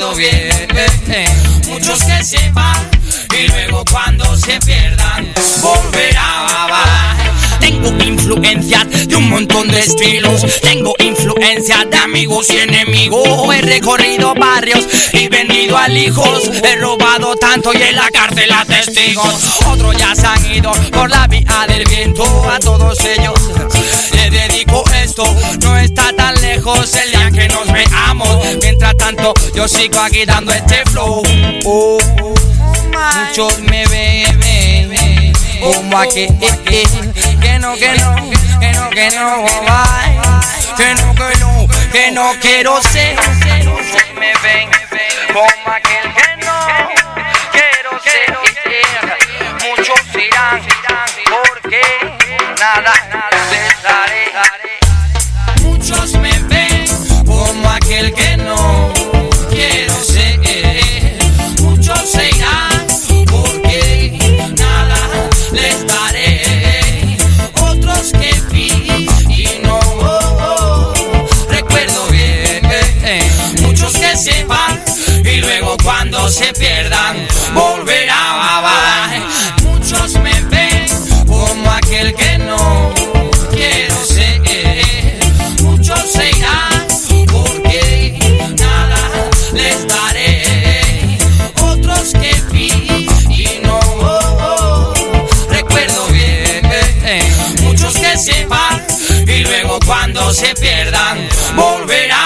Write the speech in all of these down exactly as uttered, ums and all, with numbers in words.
recuerdo bien. Muchos que se van y luego cuando se pierdan volverán. Tengo influencias de un montón de estilos, tengo influencias de amigos y enemigos. He recorrido barrios y vendido a hijos, he robado tanto y en la cárcel a testigos. Otros ya se han ido por la vía del viento. A todos ellos les dedico esto. No está tan lejos el día que nos veamos. Mientras tanto yo sigo aquí dando este flow. Oh, muchos me ven, ven, ven como aquel que, que no, que no, que no, que no, bye. Que no, que no, que no quiero ser. Me ven como aquel que no quiero ser. Muchos irán porque nada les daré. Muchos me ven como aquel que no quiero ser. Muchos se irán porque nada les daré. Otros que vi y no oh, oh, recuerdo bien. Muchos que se van y luego cuando se pierdan volverán. Muchos me ven como aquel que no quiero ser. Muchos se irán porque nada les daré. Otros que vi y no oh, oh, recuerdo bien. Muchos que se van y luego cuando se pierdan volverán.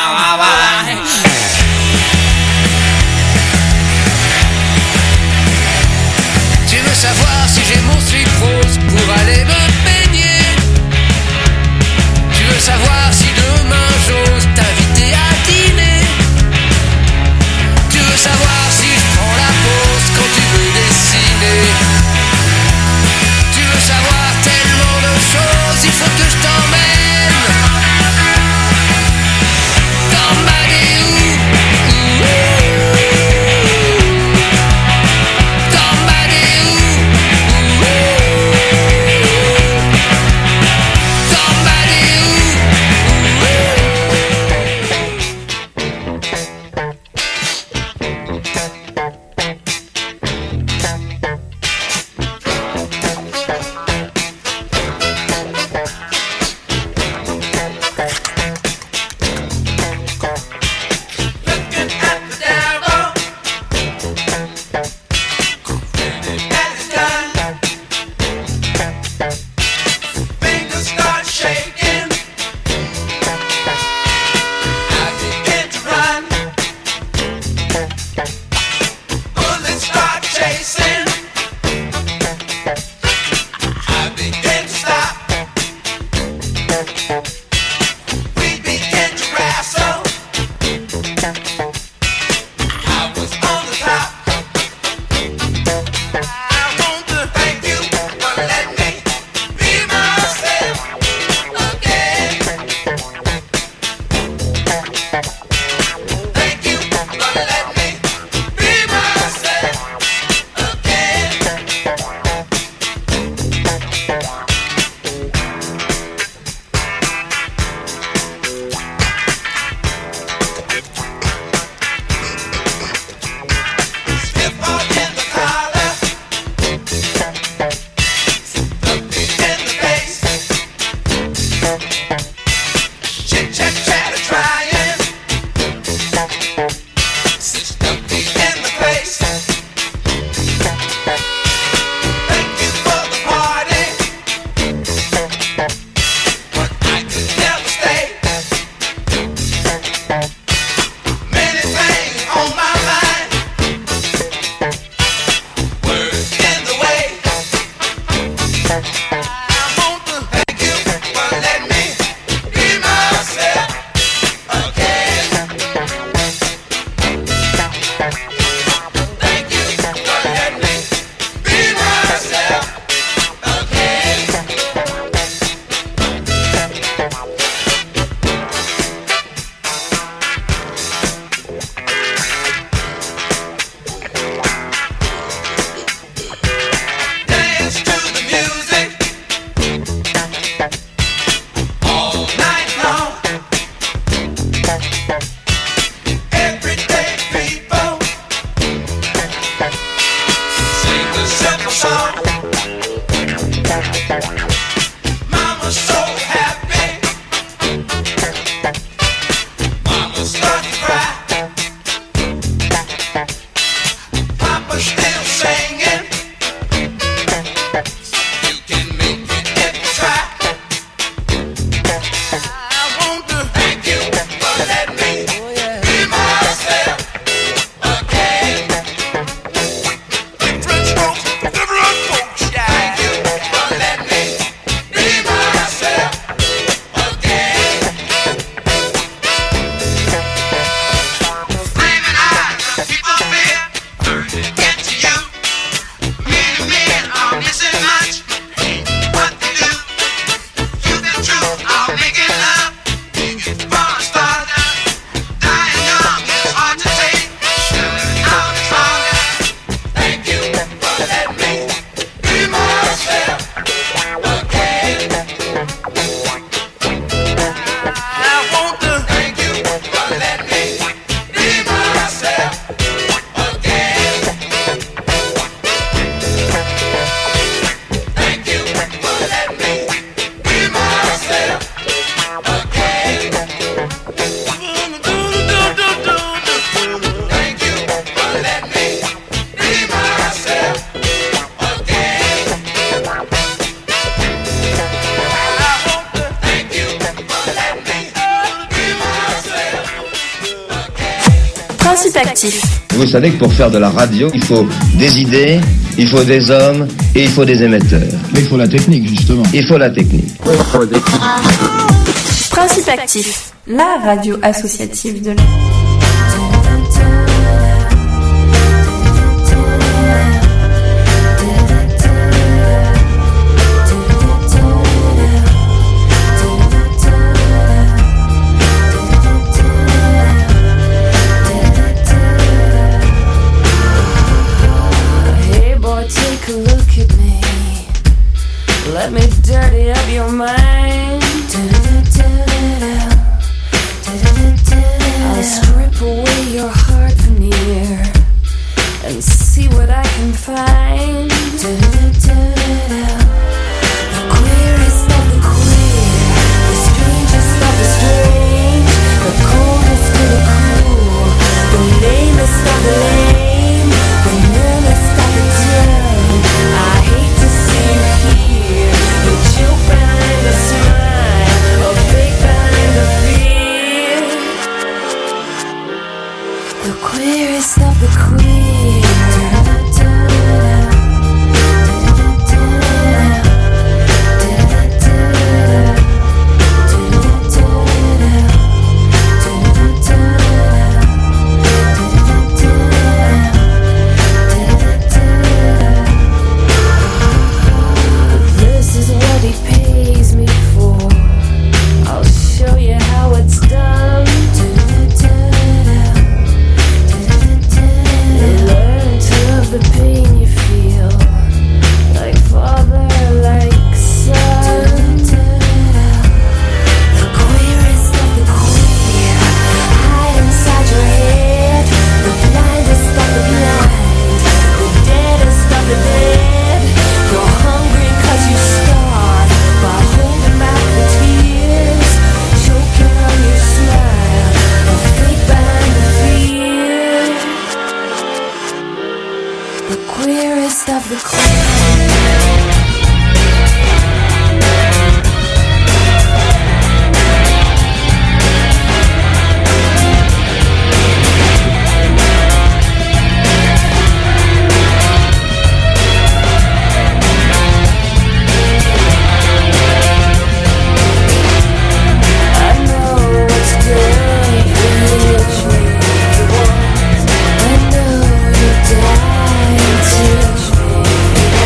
Principe actif. Vous savez que pour faire de la radio, il faut des idées, il faut des hommes et il faut des émetteurs. Mais il faut la technique, justement. Il faut la technique. Principe actif, la radio associative de la... Let me dirty up your mind. I'll strip away your heart veneer and see what I can find. The queerest of the queer, the strangest of the strange, the coldest of the cool, the lamest of the lame, the numbest of the dumb. I hate to see you here, the joke behind the smile, a fake behind the fear. The queerest of the queer. I know you're dying to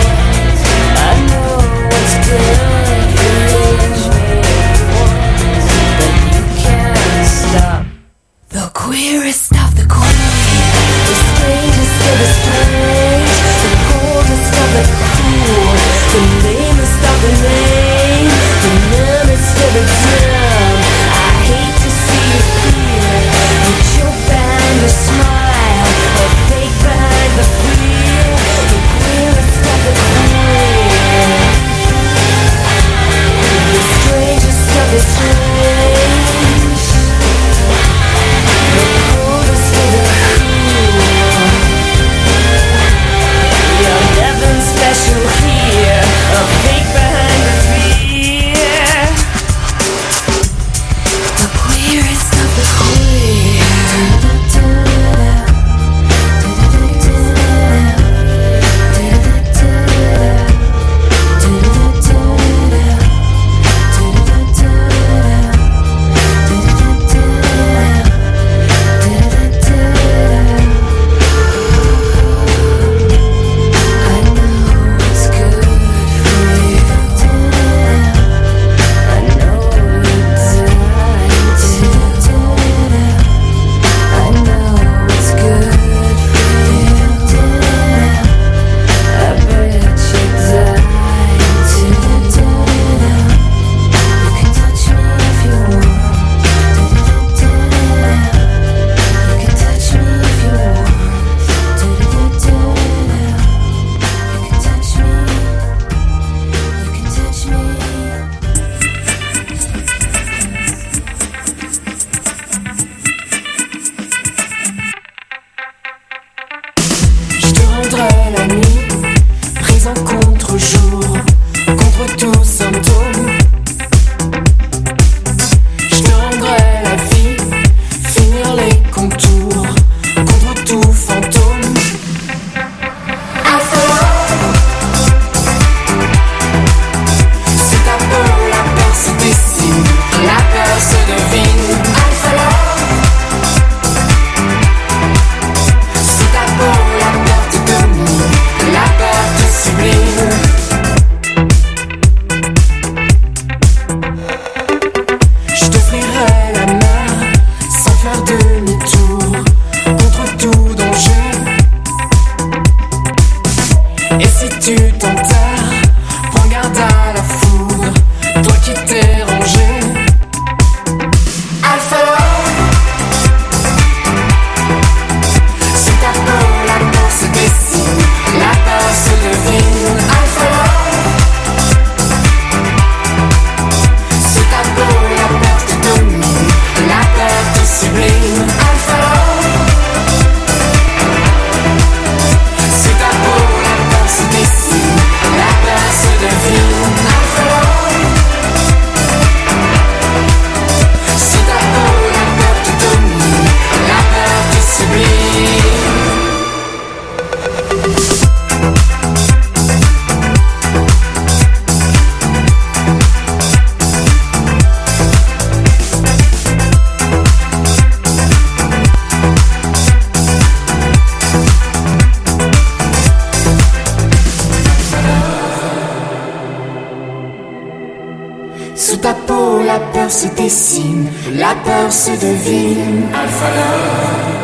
se dessine, la peur se devine. Alpha Love.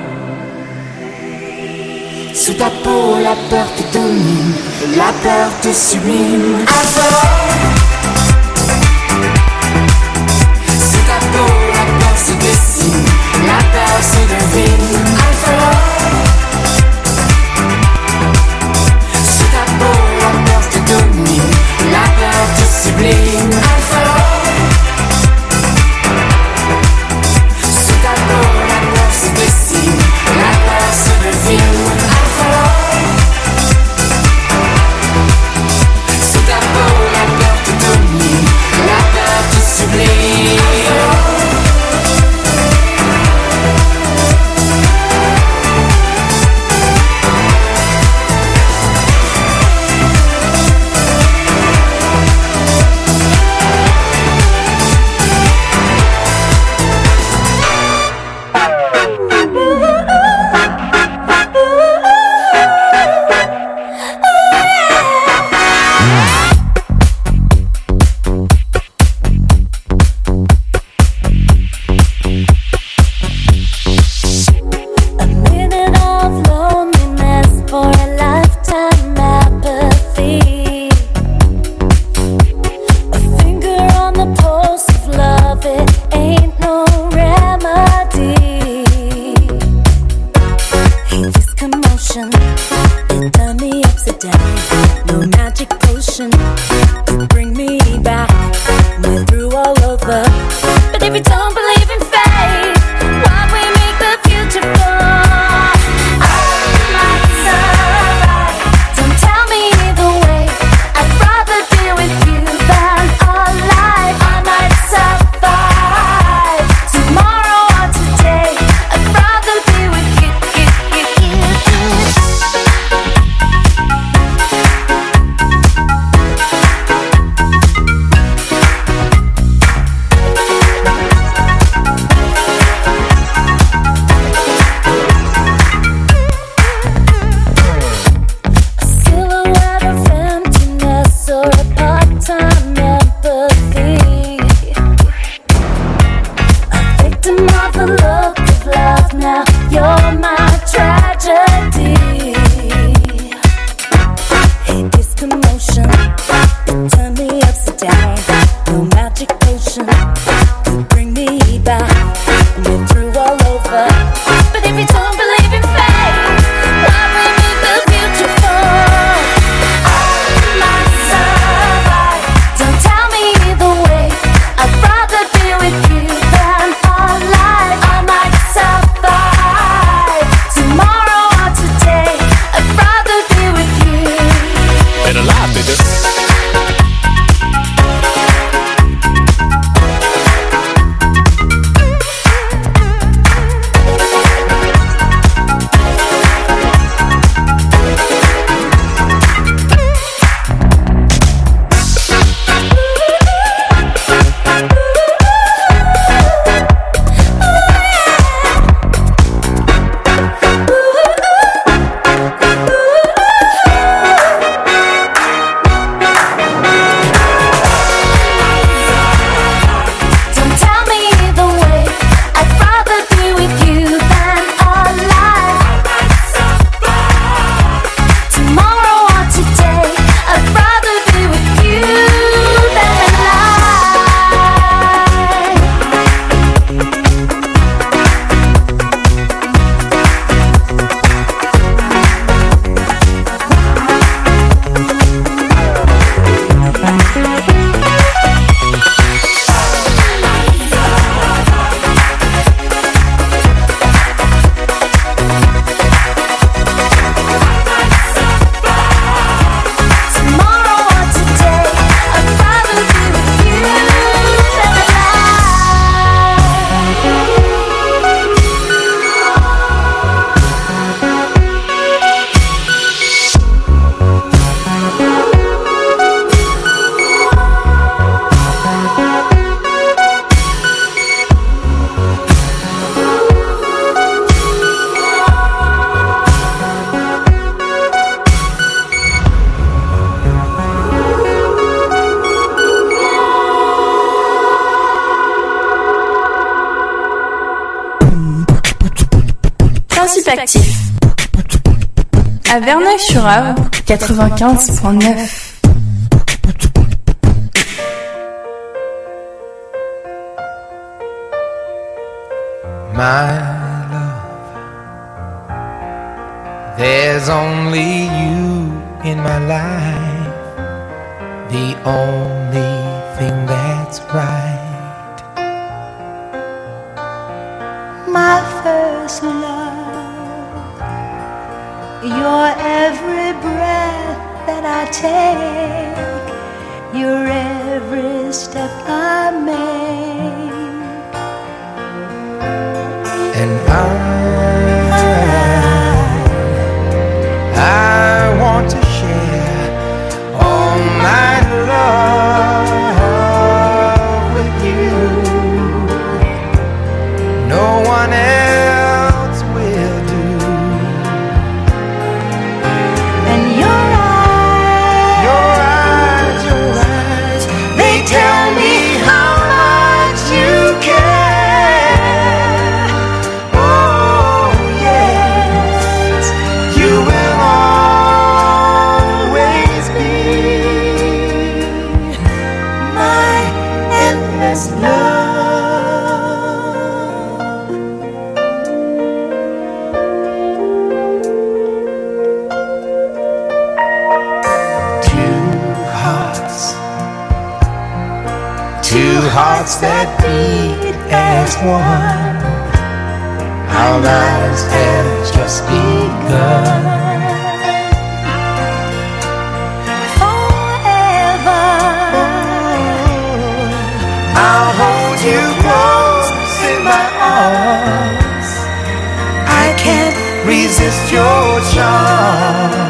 Sous ta peau, la peur te domine, la peur te sublime. Alpha Love. Sous ta peau, la peur se dessine, la peur se devine. Alpha Love. Sous ta peau, la peur te domine, la peur te sublime. Alpha Love. Sous ta peau, la peur se dessine, la peur se devine. Alpha Love. Sous ta peau, la peur te domine, la peur te sublime. Principe actif. À Verneuil-sur-Avre, quatre-vingt-quinze virgule neuf. My love, there's only you in my life, the only thing that's right. My first love, your every breath that I take, your every step I make. And I, I want to share all my love with you. No one else will do. And your eyes, your eyes, your eyes, they tell me how much you care. Hearts that beat as one. Our lives have just begun. Forever, I'll hold you close in my arms. I can't resist your charms.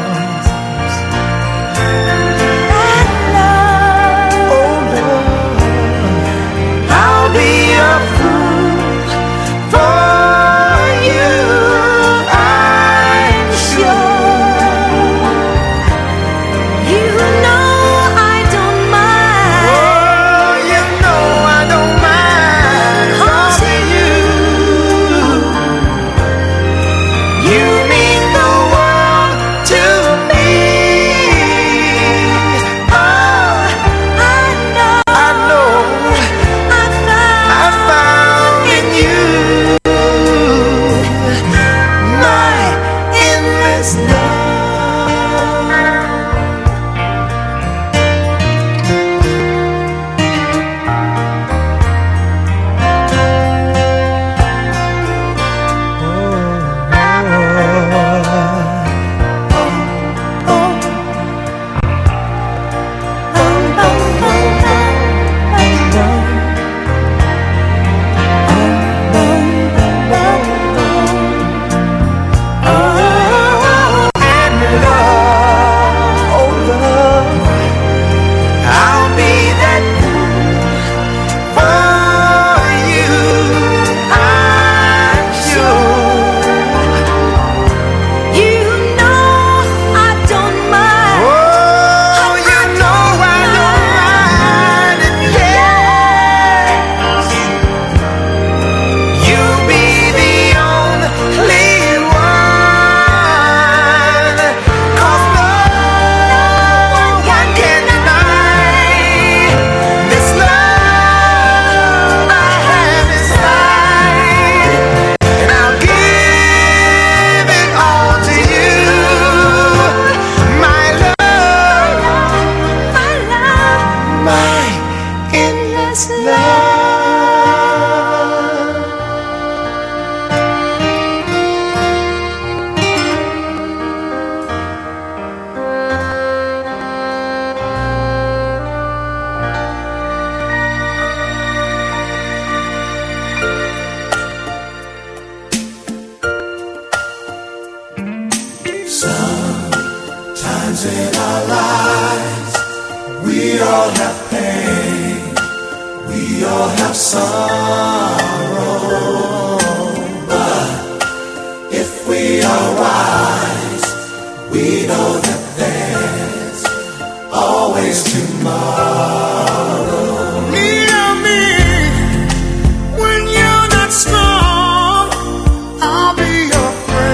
When you're not strong, I'll be your friend.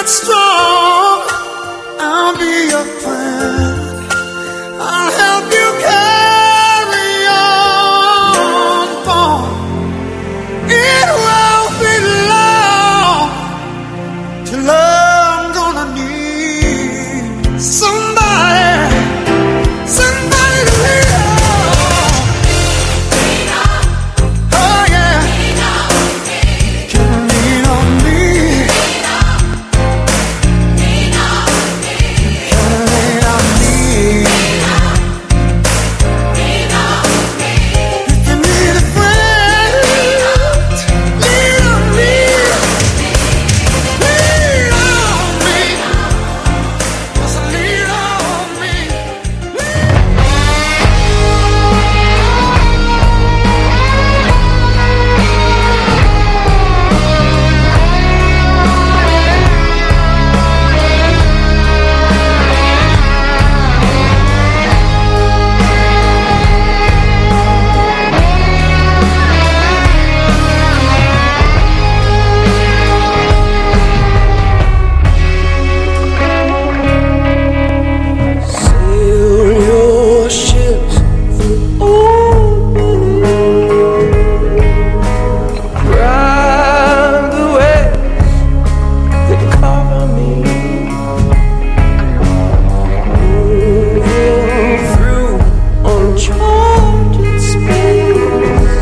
not strong, I'll be your friend. I'll help you carry on, boy. It won't be long till I'm gonna need somebody, somebody to lean on. Oh yeah, can lean on me. Can lean on me. If you need a friend, lean on me. Lean on me. Just lean on me. Sail your ships open, ride the waves that cover me, moving through uncharted space.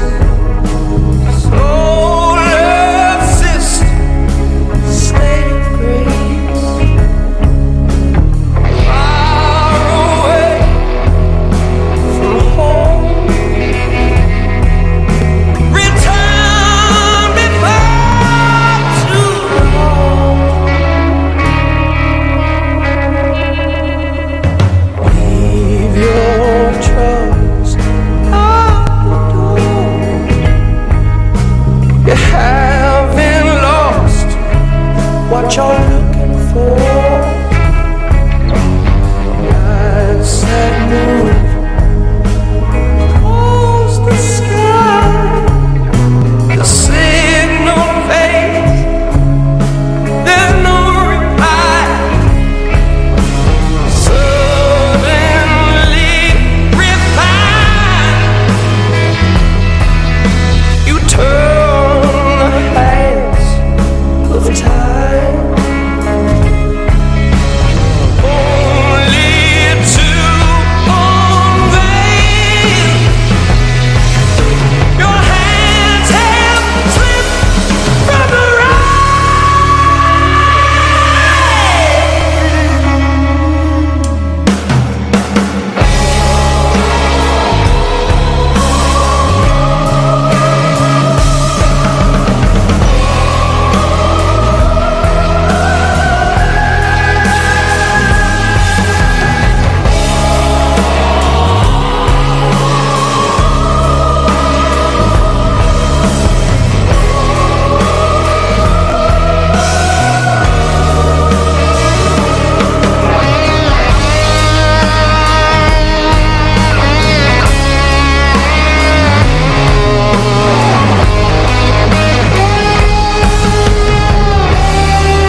Soul assist, slave grace. Far away from home, return me back to home. Leave your troubles at the door. You haven't lost what you're